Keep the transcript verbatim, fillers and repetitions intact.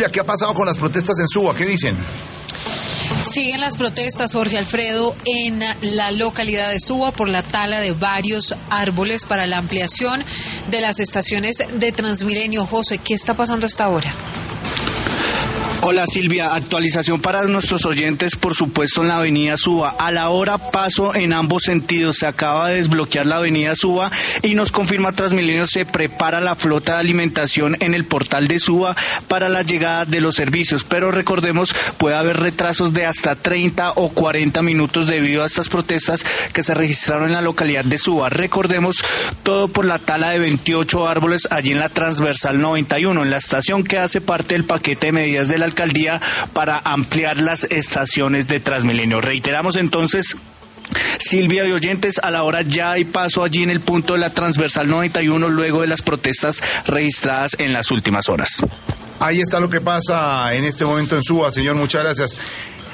¿Qué ha pasado con las protestas en Suba? ¿Qué dicen? Siguen las protestas, Jorge Alfredo, en la localidad de Suba por la tala de varios árboles para la ampliación de las estaciones de Transmilenio. José, ¿qué está pasando hasta ahora? Hola Silvia, actualización para nuestros oyentes, por supuesto en la avenida Suba. A la hora paso en ambos sentidos, se acaba de desbloquear la avenida Suba y nos confirma Transmilenio se prepara la flota de alimentación en el portal de Suba para la llegada de los servicios, pero recordemos puede haber retrasos de hasta treinta o cuarenta minutos debido a estas protestas que se registraron en la localidad de Suba. Recordemos todo por la tala de veintiocho árboles allí en la transversal noventa y uno, en la estación que hace parte del paquete de medidas de la alcaldía para ampliar las estaciones de Transmilenio. Reiteramos entonces, Silvia y oyentes, a la hora ya hay paso allí en el punto de la transversal noventa y uno luego de las protestas registradas en las últimas horas. Ahí está lo que pasa en este momento en Suba, señor, muchas gracias.